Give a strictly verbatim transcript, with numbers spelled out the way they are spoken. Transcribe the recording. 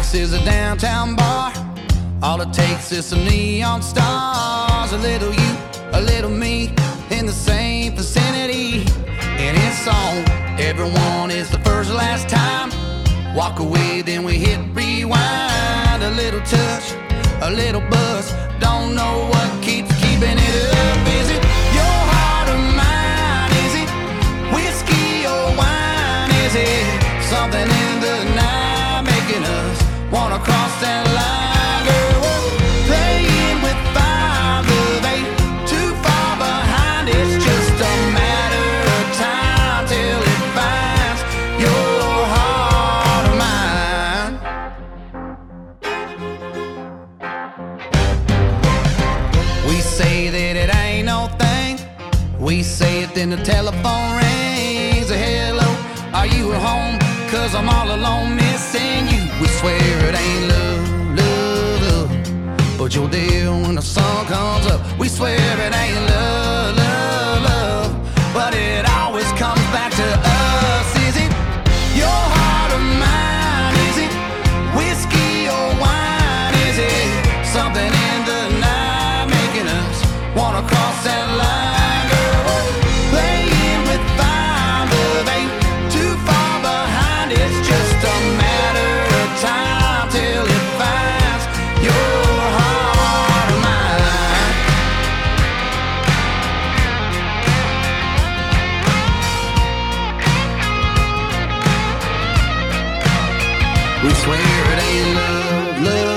This is a downtown bar. All it takes is some neon stars. A little you, a little me, in the same vicinity. And it's on. Everyone is the first last time. Walk away, then we hit rewind. A little touch, a little buzz. Don't know what keeps keeping it up. Is it your heart or mine? Is it whiskey or wine? Is it something in the night making us wanna cross that line? Girl, we're playing with fire, love ain't too far behind. It's just a matter of time till it finds your heart or mine. We say that it ain't no thing. We say it, then the telephone rings. Hello, are you at home? Cause I'm all alone missing you. We swear it ain't love, love, love, but you're there when the sun comes up. We swear it ain't love, love, love, but it always comes back to us. Is it your heart or mine? Is it whiskey or wine? Is it something in the night making us wanna cross that line? Girl, we're playing with fire, love ain't too far behind. It's just a matter of time till it finds your heart or mine. We swear it ain't love, love